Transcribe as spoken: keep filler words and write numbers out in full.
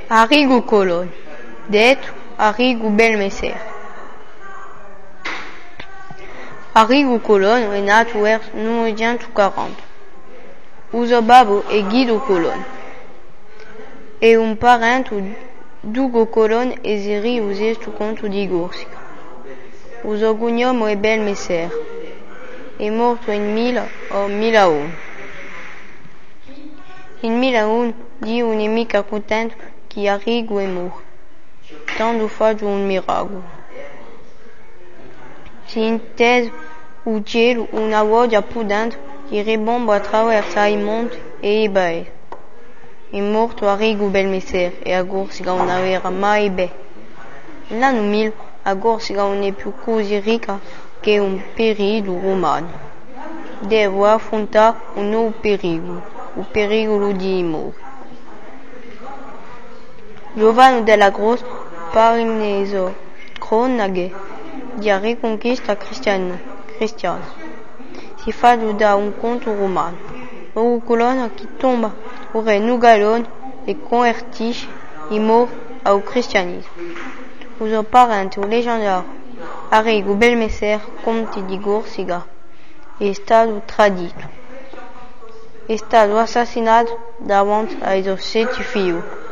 Arrigo Colon, detto Arrigo Belmeser. Arrigo Colon è nato verso millenovecentosquaranta. Uso babbo è Guido Colon. È un parente d'Ugo Colon e Zeri usesto conto di Corsica. Uso cognome è Belmeser. È morto in mille o milleuno. In milleuno di un è mica contento che Arrigo è morto. Tanto faccio un miracolo. Si intese o cielo una voce pudente che ribomba attraverso i monti e i bei. È morto Arrigo Belmeser e a Corsica non aveva mai be. L'anno mille a Corsica non è più così ricca che un periodo romano. Devo affrontare un nuovo pericolo, il pericolo di morire. Giovanni della Croce Parineso cronache di riconquista cristiana, cristiana. Si fa da un conto romano. Una colonna che tomba o re Nugalone e convertisce i morti al cristianesimo. Uso parente leggendario Arrigo Belmeser, conte di Corsica, è stato tradito. È stato assassinato davanti ai suoi sette figli.